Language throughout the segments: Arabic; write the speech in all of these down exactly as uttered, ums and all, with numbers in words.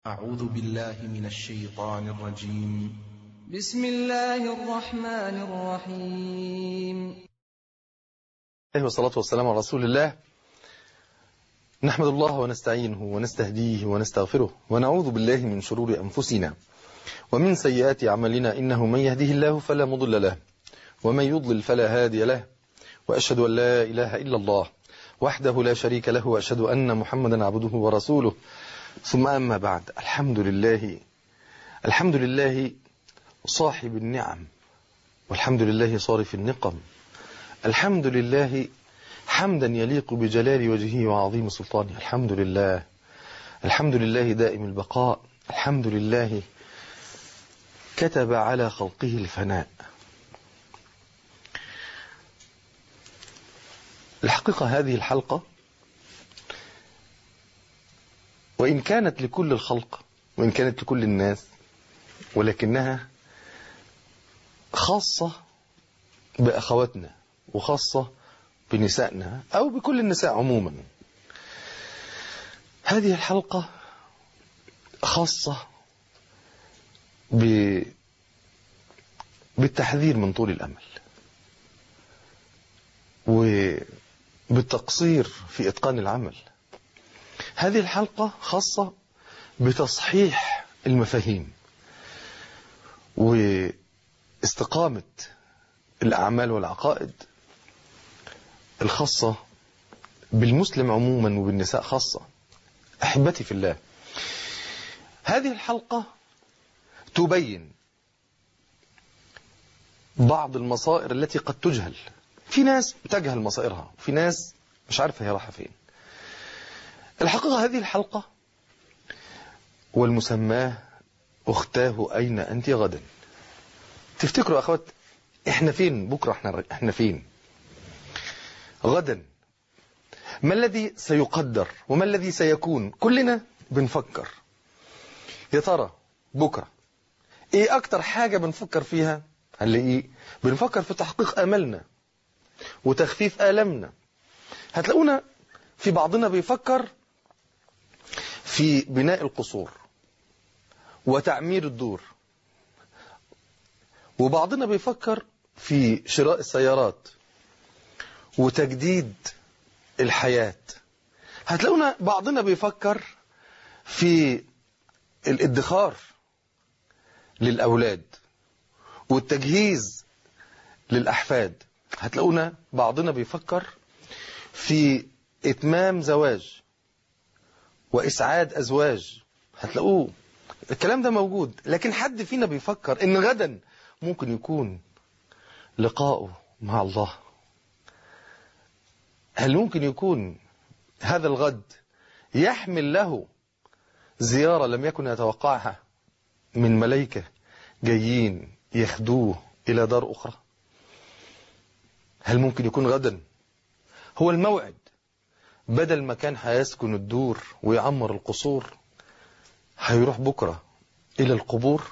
أعوذ بالله من الشيطان الرجيم. بسم الله الرحمن الرحيم. والصلاة والسلام على رسول الله. نحمد الله ونستعينه ونستهديه ونستغفره ونعوذ بالله من شرور أنفسنا ومن سيئات أعمالنا، إنه من يهده الله فلا مضل له ومن يضلل فلا هادي له، وأشهد أن لا إله إلا الله وحده لا شريك له، وأشهد أن محمدا عبده ورسوله. ثم أما بعد، الحمد لله الحمد لله صاحب النعم، والحمد لله صارف النقم، الحمد لله حمدا يليق بجلال وجهه وعظيم سلطانه، الحمد لله الحمد لله دائم البقاء، الحمد لله كتب على خلقه الفناء. الحقيقة هذه الحلقة وإن كانت لكل الخلق وإن كانت لكل الناس، ولكنها خاصة بأخواتنا وخاصة بنسائنا أو بكل النساء عموما. هذه الحلقة خاصة ب... بالتحذير من طول الأمل وبالتقصير في إتقان العمل. هذه الحلقة خاصة بتصحيح المفاهيم واستقامة الأعمال والعقائد الخاصة بالمسلم عموما وبالنساء خاصة. أحبتي في الله، هذه الحلقة تبين بعض المصائر التي قد تجهل. في ناس بتجهل مصائرها وفي ناس مش عارفة هي رايحة فين. الحقيقة هذه الحلقة والمسماه أختاه أين أنت غدا. تفتكروا أخوات إحنا فين بكرة؟ إحنا, إحنا فين غدا؟ ما الذي سيقدر وما الذي سيكون؟ كلنا بنفكر يا ترى بكرة إيه أكتر حاجة بنفكر فيها؟ هنلاقيه بنفكر في تحقيق أملنا وتخفيف آلامنا. هتلاقونا في بعضنا بيفكر في بناء القصور وتعمير الدور، وبعضنا بيفكر في شراء السيارات وتجديد الحياة. هتلاقونا بعضنا بيفكر في الادخار للأولاد والتجهيز للأحفاد. هتلاقونا بعضنا بيفكر في إتمام زواج وإسعاد أزواج. هتلاقوه الكلام ده موجود، لكن حد فينا بيفكر إن غدا ممكن يكون لقاؤه مع الله؟ هل ممكن يكون هذا الغد يحمل له زيارة لم يكن يتوقعها من ملائكة جايين يخدوه إلى دار أخرى؟ هل ممكن يكون غدا هو الموعد، بدل ما كان هيسكن الدور ويعمر القصور هيروح بكرة إلى القبور؟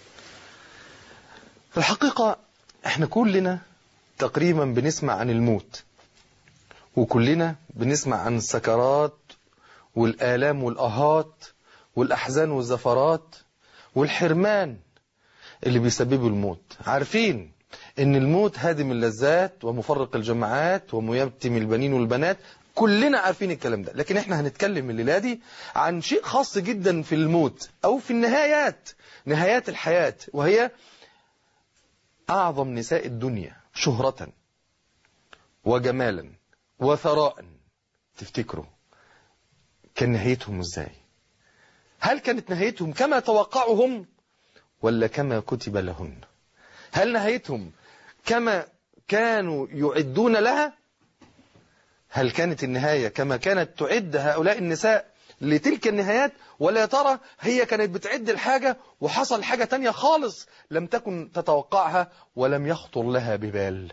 في الحقيقة احنا كلنا تقريبا بنسمع عن الموت، وكلنا بنسمع عن السكرات والآلام والأهات والأحزان والزفرات والحرمان اللي بيسببه الموت. عارفين ان الموت هادم اللذات ومفرق الجماعات وميتم البنين والبنات، كلنا عارفين الكلام ده. لكن احنا هنتكلم الليلة دي عن شيء خاص جدا في الموت او في النهايات، نهايات الحياة، وهي اعظم نساء الدنيا شهرة وجمالا وثراء. تفتكروا كان نهايتهم ازاي؟ هل كانت نهايتهم كما توقعهم ولا كما كتب لهن؟ هل نهايتهم كما كانوا يعدون لها؟ هل كانت النهاية كما كانت تعد هؤلاء النساء لتلك النهايات، ولا ترى هي كانت بتعد الحاجة وحصل حاجة تانية خالص لم تكن تتوقعها ولم يخطر لها ببال؟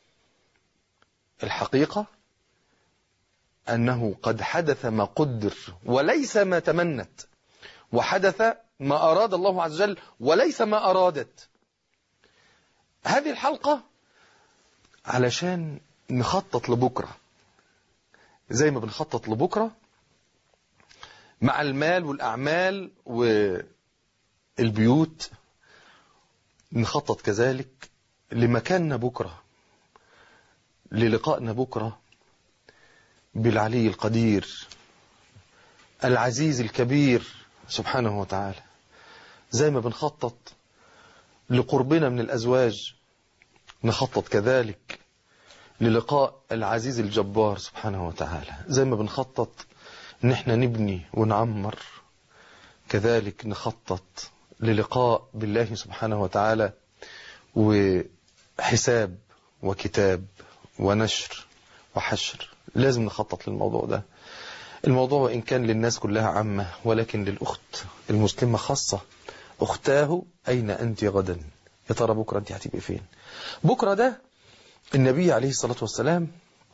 الحقيقة أنه قد حدث ما قدر وليس ما تمنت، وحدث ما أراد الله عز وجل وليس ما أرادت. هذه الحلقة علشان نخطط لبكرة، زي ما بنخطط لبكرة مع المال والأعمال والبيوت. نخطط كذلك لمكاننا بكرة، للقائنا بكرة بالعلي القدير العزيز الكبير سبحانه وتعالى. زي ما بنخطط لقربنا من الأزواج، نخطط كذلك للقاء العزيز الجبار سبحانه وتعالى. زي ما بنخطط ان احنا نبني ونعمر، كذلك نخطط للقاء بالله سبحانه وتعالى، وحساب وكتاب ونشر وحشر. لازم نخطط للموضوع ده. الموضوع وإن كان للناس كلها عامة، ولكن للأخت المسلمة خاصة. أختاه أين أنت غدا؟ يا ترى بكرة أنت هتبقي فين؟ بكرة ده النبي عليه الصلاة والسلام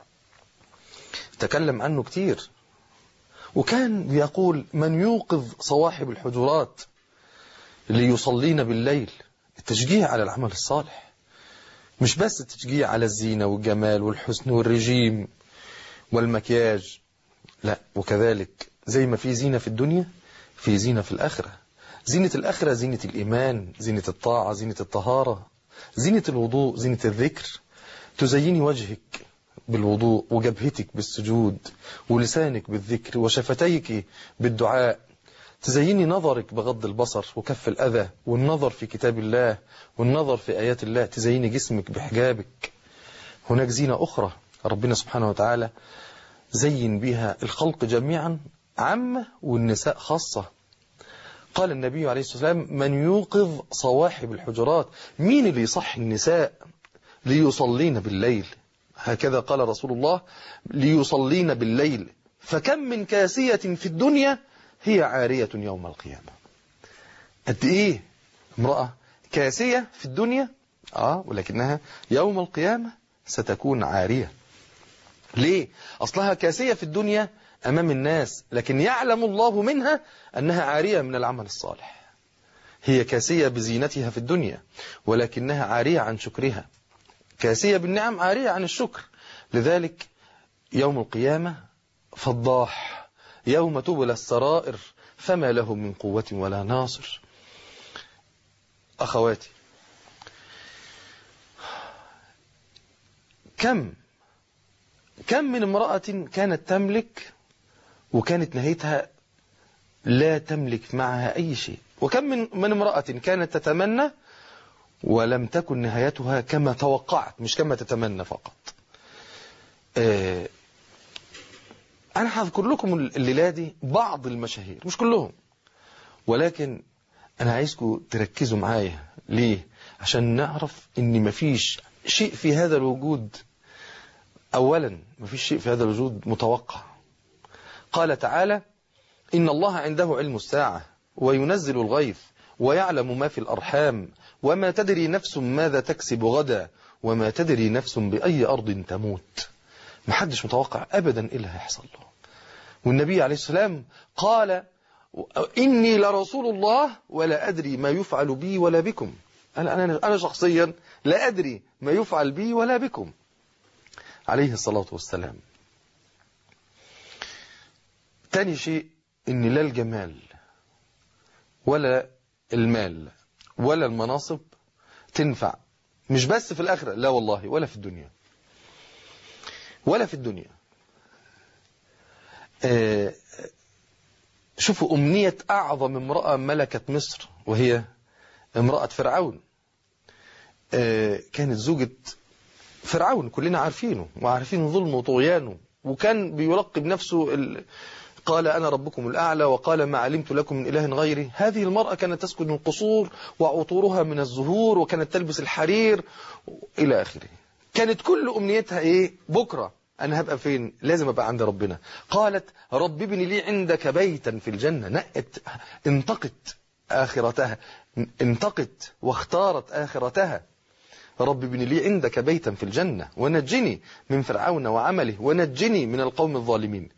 تكلم عنه كتير، وكان بيقول من يوقظ صواحب الحجرات ليصلين بالليل. التشجيع على العمل الصالح، مش بس التشجيع على الزينة والجمال والحسن والرجيم والمكياج، لا، وكذلك زي ما في زينة في الدنيا في زينة في الآخرة. زينة الآخرة زينة الإيمان، زينة الطاعة، زينة الطهارة، زينة الوضوء، زينة الذكر. تزيني وجهك بالوضوء، وجبهتك بالسجود، ولسانك بالذكر، وشفتيك بالدعاء. تزيني نظرك بغض البصر وكف الأذى، والنظر في كتاب الله، والنظر في آيات الله. تزيني جسمك بحجابك. هناك زينة أخرى ربنا سبحانه وتعالى زين بها الخلق جميعا، عامة والنساء خاصة. قال النبي عليه الصلاة والسلام من يوقظ صواحب الحجرات. مين اللي يصحي النساء ليصلين بالليل؟ هكذا قال رسول الله، ليصلين بالليل. فكم من كاسية في الدنيا هي عارية يوم القيامة. قد ايه امرأة كاسية في الدنيا، اه ولكنها يوم القيامة ستكون عارية. ليه؟ أصلها كاسية في الدنيا أمام الناس، لكن يعلم الله منها أنها عارية من العمل الصالح. هي كاسية بزينتها في الدنيا، ولكنها عارية عن شكرها. كاسية بالنعم، عارية عن الشكر. لذلك يوم القيامة فضاح، يوم تبلى السرائر فما له من قوة ولا ناصر. أخواتي، كم كم من امرأة كانت تملك وكانت نهايتها لا تملك معها أي شيء، وكم من من امرأة كانت تتمنى ولم تكن نهايتها كما توقعت، مش كما تتمنى فقط. آه أنا هذكر لكم الليلة دي بعض المشاهير، مش كلهم، ولكن أنا عايزكم تركزوا معايا. ليه؟ عشان نعرف إن مفيش شيء في هذا الوجود، أولا مفيش شيء في هذا الوجود متوقع. قال تعالى إن الله عنده علم الساعة وينزل الغيث ويعلم ما في الأرحام وما تدري نفس ماذا تكسب غدا وما تدري نفس بأي أرض تموت. محدش متوقع أبدا إيه اللي هيحصل له. والنبي عليه السلام قال إني لرسول الله ولا أدري ما يفعل بي ولا بكم. أنا, أنا, أنا شخصيا لا أدري ما يفعل بي ولا بكم عليه الصلاة والسلام. تاني شيء إن لا الجمال ولا المال ولا المناصب تنفع، مش بس في الآخرة، لا والله، ولا في الدنيا، ولا في الدنيا. آه شوفوا أمنية أعظم امرأة ملكت مصر، وهي امرأة فرعون. آه كانت زوجة فرعون، كلنا عارفينه وعارفين ظلمه وطغيانه، وكان بيلقب نفسه ال... قال أنا ربكم الأعلى، وقال ما علمت لكم من إله غيري. هذه المرأة كانت تسكن القصور وعطورها من الزهور، وكانت تلبس الحرير إلى آخره. كانت كل أمنيتها إيه؟ بكرة أنا هبقى فين؟ لازم أبقى عند ربنا. قالت رب ابن لي عندك بيتا في الجنة. نقت انتقت آخرتها، انتقت واختارت آخرتها. رب ابن لي عندك بيتا في الجنة ونجني من فرعون وعمله ونجني من القوم الظالمين.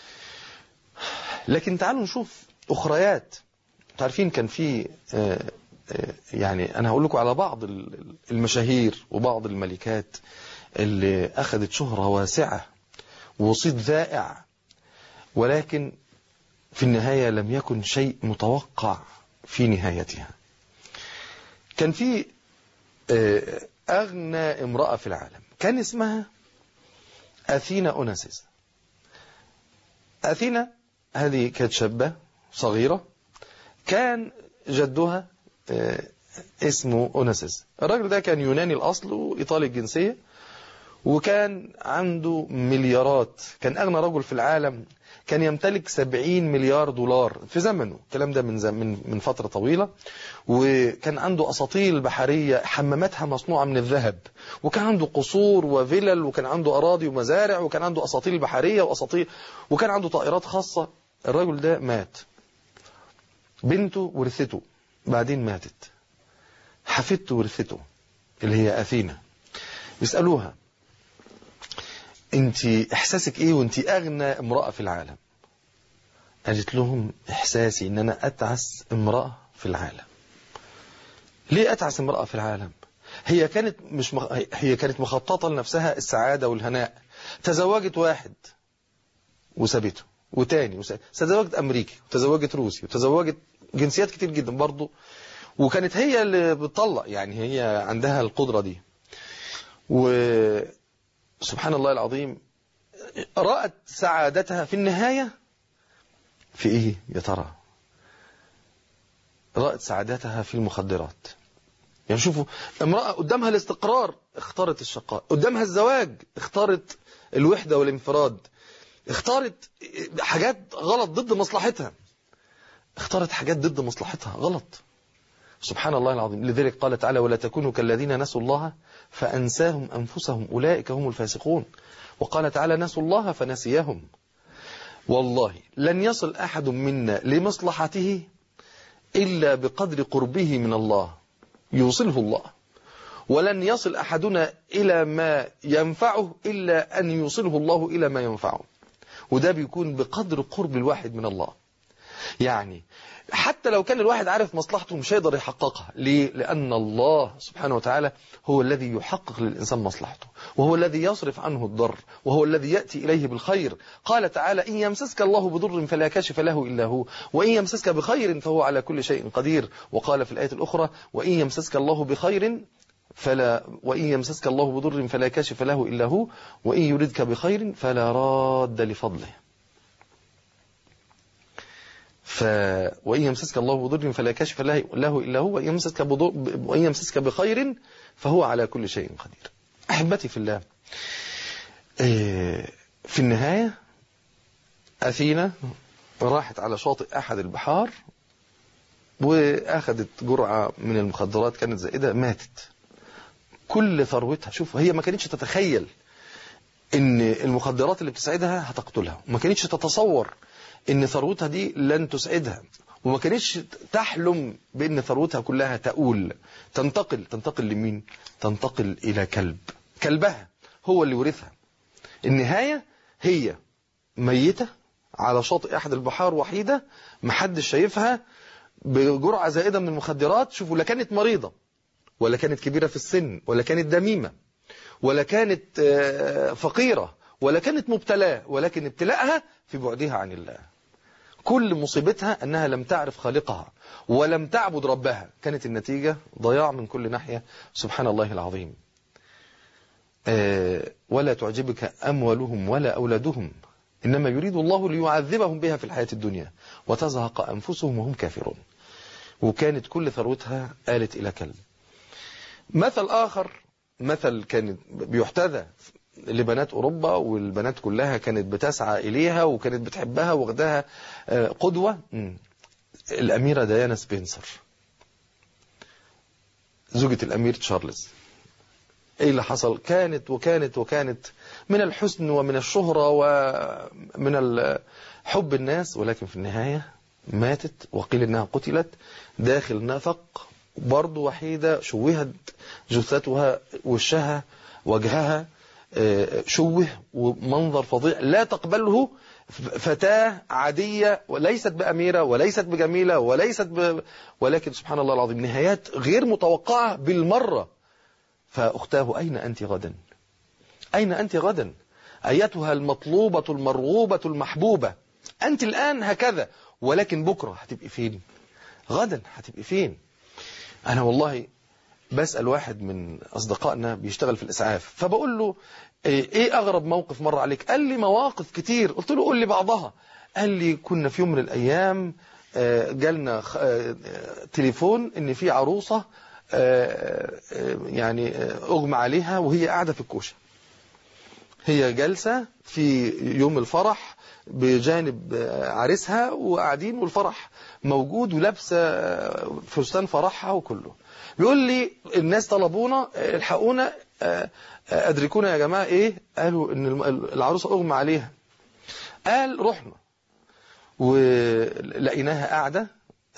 لكن تعالوا نشوف أخريات. تعرفين كان في يعني أنا هقول لكم على بعض المشاهير وبعض الملكات اللي أخذت شهرة واسعة وصيت ذائع، ولكن في النهاية لم يكن شيء متوقع في نهايتها. كان في أغنى امرأة في العالم كان اسمها أثينا أوناسيس. أثينا هذه كانت شابة صغيرة، كان جدها اسمه أوناسيس. الراجل ده كان يوناني الأصل وإيطالي الجنسية، وكان عنده مليارات، كان أغنى رجل في العالم، كان يمتلك سبعين مليار دولار في زمنه. الكلام ده من من من فترة طويلة. وكان عنده أساطيل بحرية حماماتها مصنوعة من الذهب، وكان عنده قصور وفلل، وكان عنده أراضي ومزارع، وكان عنده أساطيل بحرية وأساطيل، وكان عنده طائرات خاصة. الرجل ده مات، بنته ورثته، بعدين ماتت، حفيدته ورثته اللي هي أثينا. بيسألوها انت احساسك ايه وانت اغنى امرأة في العالم؟ قالت لهم احساسي ان انا اتعس امرأة في العالم. ليه اتعس امرأة في العالم؟ هي كانت مش مخ... هي كانت مخططة لنفسها السعادة والهناء. تزوجت واحد وسابته، وتاني وسابته. تزوجت امريكي، وتزوجت روسي، وتزوجت جنسيات كتير جدا برضو، وكانت هي اللي بتطلق، يعني هي عندها القدرة دي. وسبحان الله العظيم رأت سعادتها في النهاية في ايه يا ترى؟ رأت سعادتها في المخدرات. يعني شوفوا، امرأة قدامها الاستقرار اختارت الشقاء، قدامها الزواج اختارت الوحدة والانفراد، اختارت حاجات غلط ضد مصلحتها، اختارت حاجات ضد مصلحتها غلط. سبحان الله العظيم. لذلك قال تعالى: ولا تكونوا كالذين نسوا الله فأنساهم أنفسهم أولئك هم الفاسقون. وقال تعالى: نسوا الله فنسيهم. والله لن يصل أحد منا لمصلحته إلا بقدر قربه من الله يوصله الله، ولن يصل أحدنا إلى ما ينفعه إلا أن يوصله الله إلى ما ينفعه، وده بيكون بقدر قرب الواحد من الله. يعني حتى لو كان الواحد عارف مصلحته مش هيقدر يحققها. ليه؟ لأن الله سبحانه وتعالى هو الذي يحقق للإنسان مصلحته، وهو الذي يصرف عنه الضر، وهو الذي يأتي إليه بالخير. قال تعالى: إن يمسسك الله بضر فلا كاشف له إلا هو، وإن يمسسك بخير فهو على كل شيء قدير. وقال في الآية الأخرى: وإن يمسسك الله بخير فلا وإن يمسسك الله بضر فلا كاشف له إلا هو، وإن يردك بخير فلا راد لفضله. ف وإن يمسسك الله بضر فلا كاشف له إلا هو، وإن يمسسك بضر وإن يمسسك بخير فهو على كل شيء قدير. أحبتي في الله، في النهاية أثينا راحت على شاطئ أحد البحار وأخذت جرعة من المخدرات كانت زائدة، ماتت. كل ثروتها، شوف، هي ما كانتش تتخيل إن المخدرات اللي بتسعدها هتقتلها، وما كانتش تتصور إن ثروتها دي لن تسعدها، وما كانتش تحلم بأن ثروتها كلها تؤول تنتقل تنتقل لمين؟ تنتقل إلى كلب. كلبها هو اللي ورثها. النهاية هي ميتة على شاطئ أحد البحار وحيدة، محدش شايفها، بجرعة زائدة من المخدرات. شوفوا، لا كانت مريضة، ولا كانت كبيرة في السن، ولا كانت دميمة، ولا كانت فقيرة، ولا كانت مبتلاة، ولكن ابتلاءها في بعدها عن الله. كل مصيبتها أنها لم تعرف خالقها ولم تعبد ربها. كانت النتيجة ضياع من كل ناحية. سبحان الله العظيم. أه ولا تعجبك أموالهم ولا أولادهم إنما يريد الله ليعذبهم بها في الحياة الدنيا وتزهق أنفسهم وهم كافرون. وكانت كل ثروتها آلت إلى كلب. مثل آخر، مثل كان بيحتذى لبنات أوروبا، والبنات كلها كانت بتسعى إليها وكانت بتحبها واخدها قدوة، الأميرة ديانا سبنسر، زوجة الأمير تشارلز. إيه اللي حصل؟ كانت وكانت وكانت من الحسن ومن الشهرة ومن حب الناس، ولكن في النهاية ماتت، وقيل إنها قتلت داخل نفق، برضو وحيدة، شوهت جثتها، وشها وجهها شوه، ومنظر فظيع لا تقبله فتاة عادية، وليست بأميرة وليست بجميلة وليست ب... ولكن سبحان الله العظيم نهايات غير متوقعة بالمرة. فأختاه: أين أنت غدا؟ أين أنت غدا أيتها المطلوبة المرغوبة المحبوبة؟ أنت الآن هكذا، ولكن بكرة هتبقي فين؟ غدا هتبقي فين؟ أنا والله بسأل واحد من أصدقائنا بيشتغل في الإسعاف، فبقول له إيه أغرب موقف مر عليك؟ قال لي مواقف كتير. قلت له قول لي بعضها. قال لي كنا في يوم من الأيام جالنا تليفون إن في عروسة يعني أغمى عليها وهي قاعدة في الكوشة. هي جالسة في يوم الفرح بجانب عريسها وقاعدين والفرح موجود ولابسة فستان فرحها وكله. بيقول لي الناس طلبونا الحقونا أدركونا يا جماعة إيه؟ قالوا إن العروسة أغمى عليها. قال رحنا ولقيناها قاعدة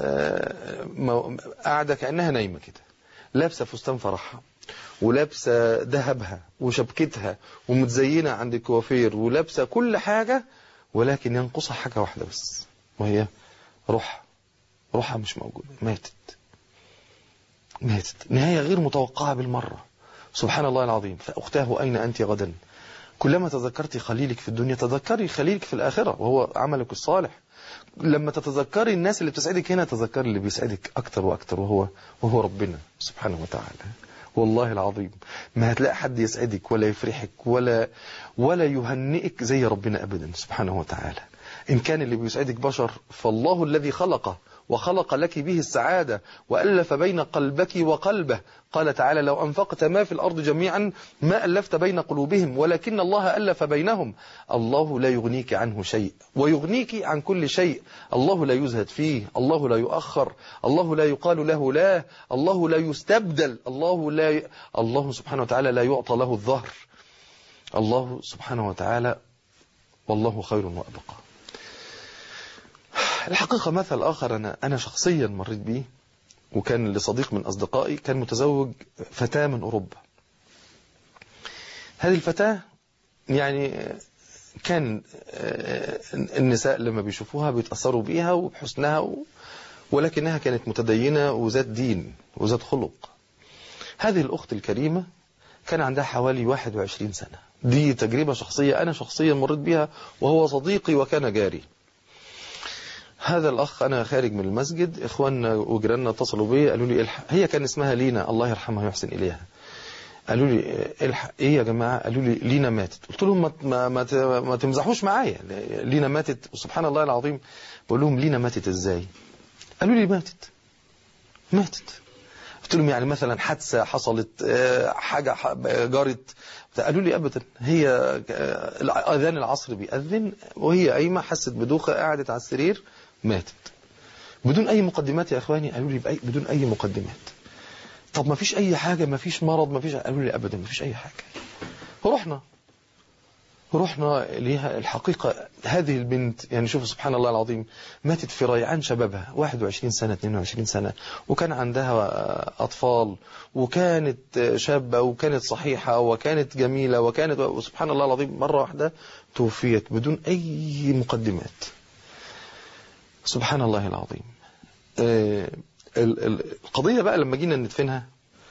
قاعدة كأنها نايمة كده، لابسة فستان فرحها ولابسة ذهبها وشبكتها ومتزينة عند الكوافير ولابسة كل حاجة، ولكن ينقصها حاجة واحدة بس، وهي روحها. روحها مش موجودة، ماتت. ماتت نهاية غير متوقعة بالمرة. سبحان الله العظيم. فأختاه أين أنت غدا؟ كلما تذكرتي خليلك في الدنيا تذكري خليلك في الآخرة وهو عملك الصالح. لما تتذكري الناس اللي بتسعدك هنا تذكري اللي بيسعدك أكتر وأكتر وهو وهو ربنا سبحانه وتعالى. والله العظيم ما هتلاقي حد يسعدك ولا يفرحك ولا ولا يهنئك زي ربنا أبدا سبحانه وتعالى. إن كان اللي بيسعدك بشر فالله الذي خلقه وخلق لك به السعادة وألف بين قلبك وقلبه. قال تعالى لو أنفقت ما في الأرض جميعا ما ألفت بين قلوبهم ولكن الله ألف بينهم. الله لا يغنيك عنه شيء ويغنيك عن كل شيء. الله لا يزهد فيه، الله لا يؤخر، الله لا يقال له لا، الله لا يستبدل، الله لا ي... الله سبحانه وتعالى لا يعطى له الظهر. الله سبحانه وتعالى والله خير وأبقى. الحقيقة مثل آخر أنا أنا شخصيا مريت به، وكان لصديق من أصدقائي كان متزوج فتاة من أوروبا. هذه الفتاة يعني كان النساء لما بيشوفوها بيتأثروا بيها وبحسنها، ولكنها كانت متدينة وذات دين وذات خلق. هذه الأخت الكريمة كان عندها حوالي واحد وعشرين سنة. دي تجربة شخصية أنا شخصيا مريت بها وهو صديقي وكان جاري. هذا الأخ أنا خارج من المسجد، إخواننا وجيراننا اتصلوا بي قالوا لي الحق. هي كان اسمها لينا الله يرحمها ويحسن إليها. قالوا لي الحق. إيه يا جماعة؟ قالوا لي لينا ماتت. قلت لهم ما ما ما, ما تمزحوش معايا، لينا ماتت. وسبحان الله العظيم بقول لهم لينا ماتت إزاي؟ قالوا لي ماتت ماتت. قلت لهم يعني مثلا حادثة حصلت، حاجة جارت؟ قالوا لي أبدا، هي أذان العصر بيأذن وهي قايمة حست بدوخة قاعدت على السرير ماتت. بدون أي مقدمات يا إخواني. قالوا لي بأي بدون أي مقدمات. طب ما فيش أي حاجة؟ ما فيش مرض؟ ما فيش؟ قالوا لي أبدا ما فيش أي حاجة. ورحنا رحنا ليها. الحقيقة هذه البنت يعني شوفوا سبحان الله العظيم ماتت في ريعان شبابها، واحد وعشرين سنة اثنين وعشرين سنة، وكان عندها أطفال وكانت شابة وكانت صحيحة وكانت جميلة وكانت، وسبحان الله العظيم مرة واحدة توفيت بدون أي مقدمات. سبحان الله العظيم. القضية بقى لما جينا ندفنها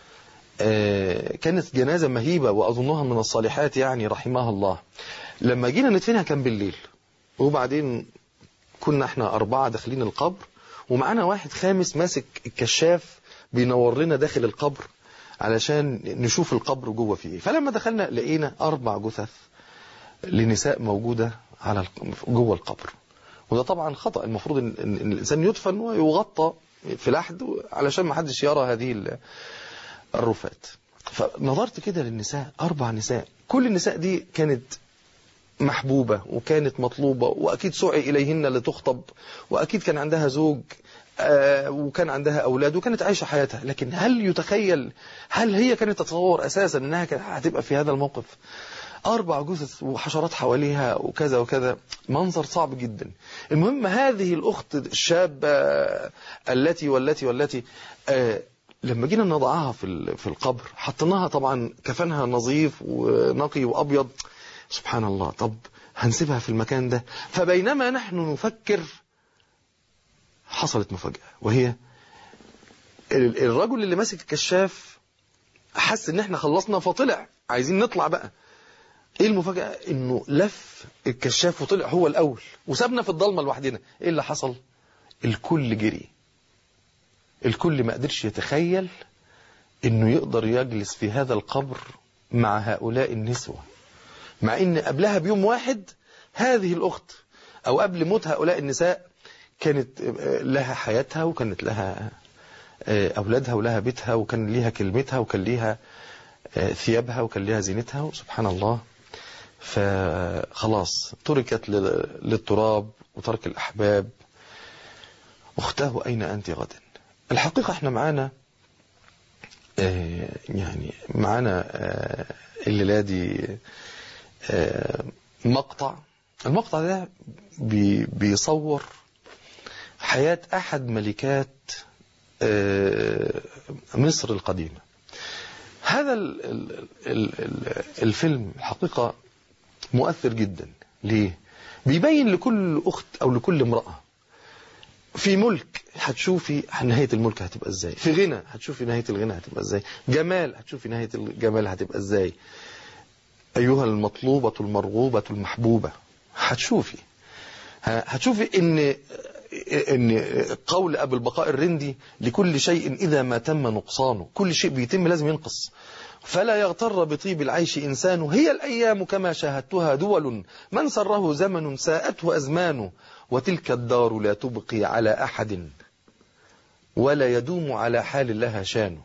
كانت جنازة مهيبة وأظنها من الصالحات يعني رحمها الله. لما جينا ندفنها كان بالليل، وبعدين كنا احنا أربعة داخلين القبر ومعنا واحد خامس ماسك الكشاف بينور لنا داخل القبر علشان نشوف القبر جوه فيه. فلما دخلنا لقينا أربع جثث لنساء موجودة على جوه القبر، وده طبعا خطأ. المفروض ان, إن الإنسان يدفن ويغطى في لحد علشان ما حدش يرى هذه الرفات. فنظرت كده للنساء، أربع نساء، كل النساء دي كانت محبوبة وكانت مطلوبة وأكيد سعي إليهن لتخطب وأكيد كان عندها زوج وكان عندها أولاد وكانت عايشة حياتها. لكن هل يتخيل، هل هي كانت تتصور أساسا أنها كانت هتبقى في هذا الموقف؟ أربع جثث وحشرات حواليها وكذا وكذا، منظر صعب جدا. المهم هذه الأخت الشابة التي والتي والتي آه لما جينا نضعها في في القبر حطيناها طبعا كفنها نظيف ونقي وأبيض. سبحان الله، طب هنسيبها في المكان ده؟ فبينما نحن نفكر حصلت مفاجأة، وهي الرجل اللي ماسك الكشاف حس ان احنا خلصنا فطلع عايزين نطلع بقى. ايه المفاجأة؟ انه لف الكشاف وطلع هو الاول وسابنا في الضلمة لوحدنا. ايه اللي حصل؟ الكل جري، الكل ما قدرش يتخيل انه يقدر يجلس في هذا القبر مع هؤلاء النسوة، مع ان قبلها بيوم واحد هذه الأخت او قبل موت هؤلاء النساء كانت لها حياتها، وكانت لها أولادها، ولها بيتها، وكان ليها كلمتها، وكان ليها ثيابها، وكان ليها زينتها. وسبحان الله، فخلاص تركت للتراب وترك الأحباب. أختاه أين أنت غدا؟ الحقيقة احنا معانا يعني معانا الليلة دي مقطع. المقطع ده بيصور حياة أحد ملكات مصر القديمة. هذا الفيلم الحقيقة مؤثر جدا. ليه؟ بيبين لكل أخت أو لكل امرأة في ملك هتشوفي نهاية الملك هتبقى ازاي، في غنى هتشوفي نهاية الغنى هتبقى ازاي، جمال هتشوفي نهاية الجمال هتبقى ازاي، أيها المطلوبة المرغوبة المحبوبة، هتشوفي هتشوفي ان ان قول أبو البقاء الرندي لكل شيء إذا ما تم نقصانه، كل شيء بيتم لازم ينقص، فلا يغتر بطيب العيش إنسان، هي الأيام كما شاهدتها دول، من سره زمن ساءته أزمان، وتلك الدار لا تبقي على أحد ولا يدوم على حال لها شان.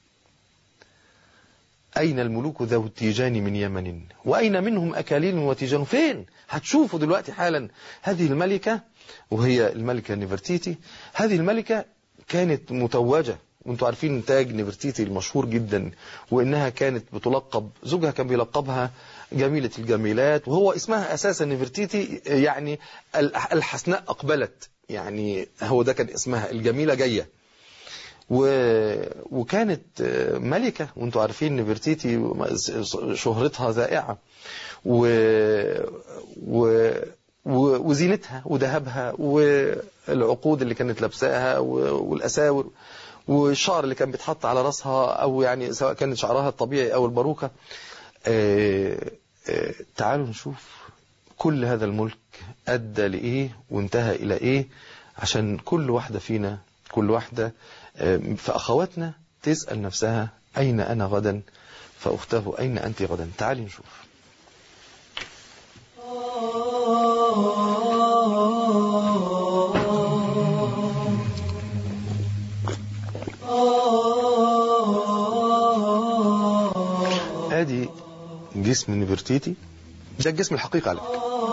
أين الملوك ذو التيجان من يمن، وأين منهم أكاليل وتيجان؟ فين؟ هتشوفوا دلوقتي حالا هذه الملكة، وهي الملكة نفرتيتي. هذه الملكة كانت متوجة، وانتوا عارفين تاج نفرتيتي المشهور جدا، وإنها كانت بتلقب، زوجها كان بيلقبها جميلة الجميلات، وهو اسمها أساسا نفرتيتي يعني الحسناء أقبلت، يعني هو ده كان اسمها، الجميلة جاية. و... وكانت ملكة، وانتوا عارفين نفرتيتي شهرتها ذائعة، و... و... وزينتها وذهبها والعقود اللي كانت لابساها والأساور والشعر اللي كان بيتحط على رأسها، أو يعني سواء كان شعرها الطبيعي أو الباروكة. آه آه تعالوا نشوف كل هذا الملك أدى لإيه وانتهى إلى إيه، عشان كل واحدة فينا، كل واحدة آه فأخواتنا تسأل نفسها أين أنا غدا، فأخته أين أنت غدا. تعالي نشوف. ادي جسم نفرتيتي، ده الجسم الحقيقي عليك.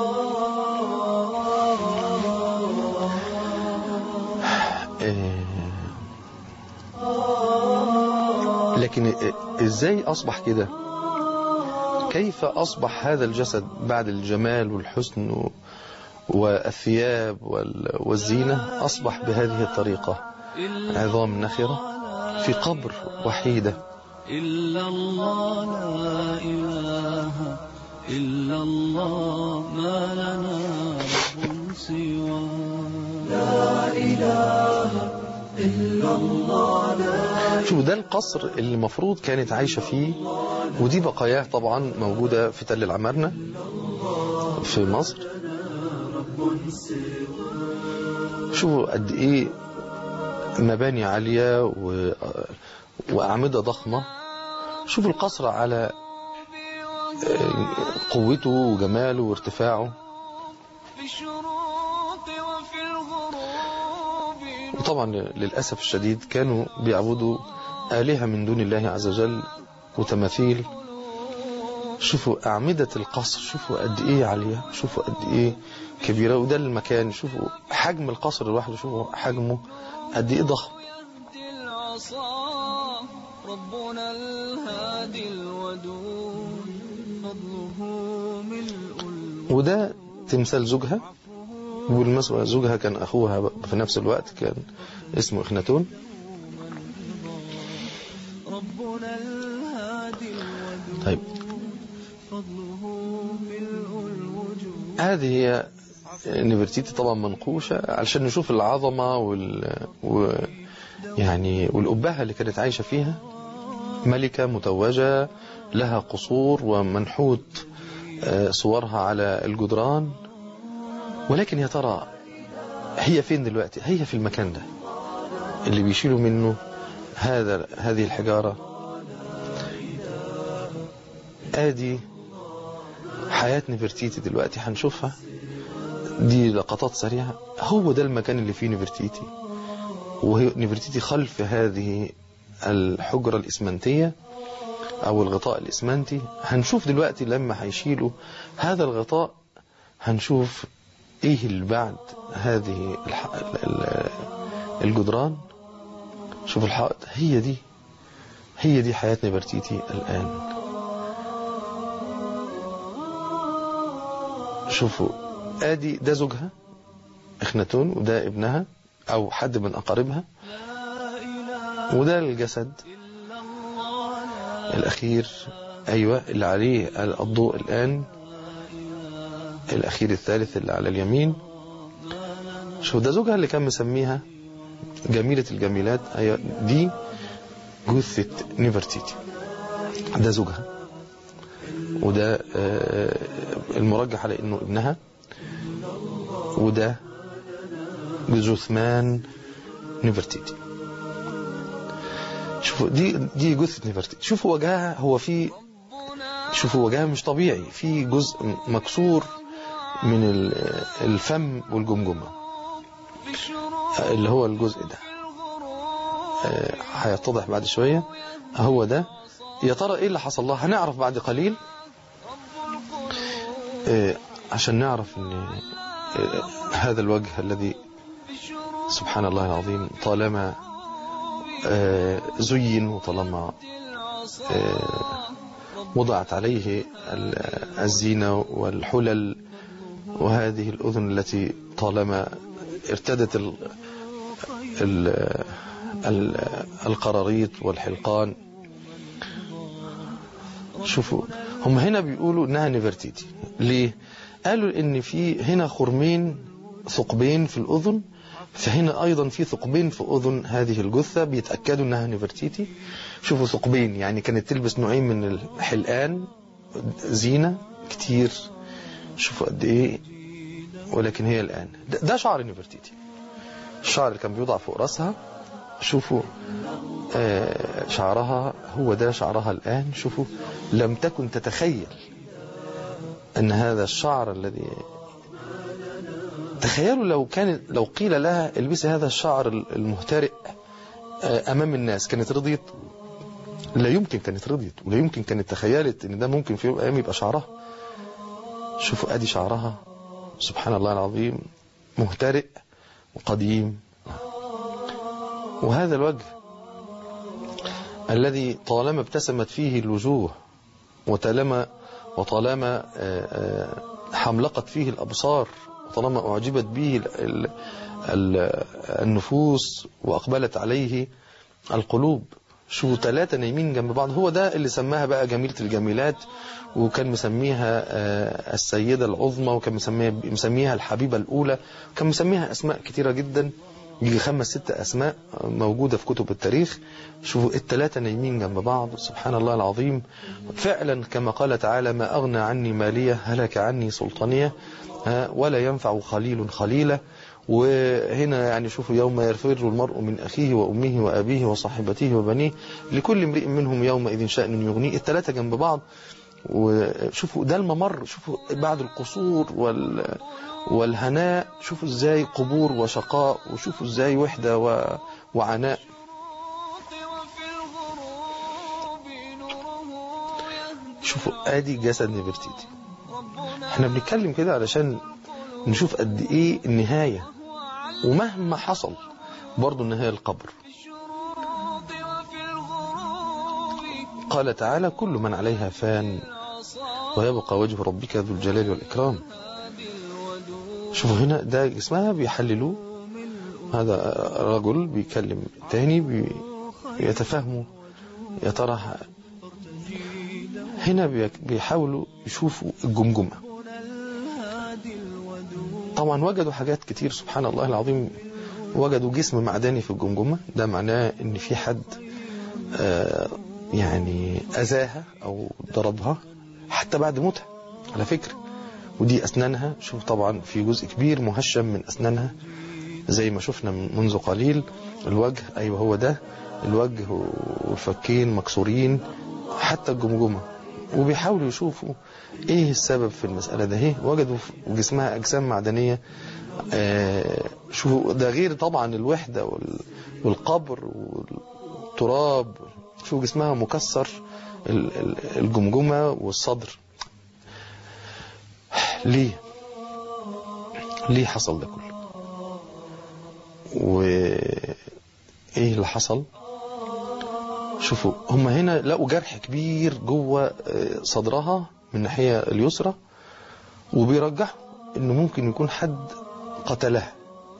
لكن ازاي اصبح كده؟ كيف اصبح هذا الجسد بعد الجمال والحسن والثياب والزينة أصبح بهذه الطريقة؟ عظام نخرة في قبر وحيدة. إلا الله لا إله إلا الله، ما لنا رب سوى لا إله إلا الله لا. شوف ده القصر اللي المفروض كانت عايشة فيه، ودي بقاياه طبعا موجودة في تل العمارنة في مصر. شوفوا قد ايه مباني عالية و... وأعمدة ضخمة. شوفوا القصر على قوته وجماله وارتفاعه. وطبعا للأسف الشديد كانوا بيعبدوا آلهة من دون الله عز وجل وتماثيل. شوفوا أعمدة القصر، شوفوا قد ايه عالية، شوفوا قد ايه كبيرة، وده المكان. شوفوا حجم القصر لوحده، شوفوا حجمه قد ايه ضخم. ربنا الهادي الودود فضله ملء. وده تمثال زوجها، والمسؤول زوجها كان أخوها في نفس الوقت، كان اسمه إخناتون. ربنا الهادي الودود طيب فضله ملء الوجود. هذه هي نفرتيتي طبعا منقوشة علشان نشوف العظمة وال... و... يعني والأبهة اللي كانت عايشة فيها. ملكة متوجة لها قصور ومنحوت صورها على الجدران. ولكن يا ترى هي فين دلوقتي؟ هي في المكان ده اللي بيشيلوا منه هذا هذه الحجارة. ادي حياة نفرتيتي دلوقتي هنشوفها، دي لقطات سريعة. هو ده المكان اللي فيه نفرتيتي، وهي نفرتيتي خلف هذه الحجرة الإسمنتية أو الغطاء الإسمنتي. هنشوف دلوقتي لما هيشيلوا هذا الغطاء هنشوف إيه اللي بعد هذه الجدران. شوف الحائط، هي دي هي دي حياة نفرتيتي الآن. شوفوا ادي ده زوجها اخناتون، وده ابنها او حد من اقاربها، وده الجسد الاخير، ايوه اللي عليه الضوء الان، الاخير الثالث اللي على اليمين. شوف ده زوجها اللي كان مسميها جميلة الجميلات. ايوه دي جثة نفرتيتي، ده زوجها، وده المرجح على انه ابنها، وده جثمان نفرتيتي. شوفوا دي دي جثة نفرتيتي. شوفوا وجهها، هو في شوفوا وجهها مش طبيعي، في جزء مكسور من الفم والجمجمة اللي هو الجزء ده هيتضح بعد شوية. هو ده. يا ترى ايه اللي حصل لها؟ هنعرف بعد قليل، عشان نعرف ان هذا الوجه الذي سبحان الله العظيم طالما زين وطالما وضعت عليه الزينة والحلل، وهذه الأذن التي طالما ارتدت ال ال ال القراريط والحلقان. شوفوا هم هنا بيقولوا انها نفرتيتي. ليه؟ قالوا ان في هنا خرمين ثقبين في الأذن، فهنا أيضا في ثقبين في أذن هذه الجثة، بيتأكدوا أنها نفرتيتي. شوفوا ثقبين، يعني كانت تلبس نوعين من الحلقان زينة كتير، شوفوا قد إيه، ولكن هي الآن ده, ده شعر نفرتيتي، الشعر اللي كان بيوضع فوق رأسها. شوفوا آه شعرها، هو ده شعرها الآن. شوفوا لم تكن تتخيل أن هذا الشعر الذي، تخيلوا لو كان لو قيل لها البسي هذا الشعر المهترئ أمام الناس، كانت رضيت؟ لا يمكن كانت رضيت، ولا يمكن كانت تخيلت ان ده ممكن في يوم ايام يبقى شعرها. شوفوا ادي شعرها سبحان الله العظيم، مهترئ وقديم. وهذا الوجه الذي طالما ابتسمت فيه الوجوه، وطالما وطالما حملقت فيه الأبصار، وطالما أعجبت به النفوس وأقبلت عليه القلوب. شو ثلاثة نايمين جنب بعض. هو ده اللي سماها بقى جميلة الجميلات، وكان مسميها السيدة العظمى، وكان مسميها مسميها الحبيبة الأولى، وكان مسميها أسماء كتيرة جدا، يجي خمس ست أسماء موجودة في كتب التاريخ. شوفوا الثلاثة نايمين جنب بعض سبحان الله العظيم. فعلا كما قال تعالى: ما أغنى عني مالية هلك عني سلطانية ولا ينفع خليل خليلة. وهنا يعني شوفوا: يوم يفر المرء من أخيه وأمه وأبيه وصاحبته وبنيه لكل امرئ منهم يومئذ شأن يغنيه. الثلاثة جنب بعض، وشوفوا ده الممر، شوفوا بعد القصور وال والهناء، شوفوا ازاي قبور وشقاء، وشوفوا ازاي وحدة و... وعناء. شوفوا ادي جسد نفرتيتي. احنا بنتكلم كده علشان نشوف قد ايه النهاية، ومهما حصل برضو النهاية القبر. قال تعالى: كل من عليها فان ويبقى وجه ربك ذو الجلال والإكرام. شوفوا هنا ده جسمها بيحللوه، هذا رجل بيكلم تاني بيتفاهموا يا ترى. هنا بيحاولوا يشوفوا الجمجمة. طبعا وجدوا حاجات كتير سبحان الله العظيم. وجدوا جسم معدني في الجمجمة، ده معناه ان في حد آه يعني أذاها أو ضربها حتى بعد موتها على فكرة. ودي أسنانها، شوف طبعا في جزء كبير مهشم من أسنانها زي ما شفنا منذ قليل الوجه، أيوه هو ده الوجه والفكين مكسورين حتى الجمجمة، وبيحاولوا يشوفوا ايه السبب في المسألة ده. هي وجدوا في جسمها أجسام معدنية. آه شوفوا ده غير طبعا الوحدة والقبر والتراب. شوفوا جسمها مكسر الجمجمة والصدر. ليه ليه حصل ده كله؟ وايه اللي حصل؟ شوفوا هم هنا لقوا جرح كبير جوه صدرها من الناحية اليسرى، وبيرجحوا انه ممكن يكون حد قتلها.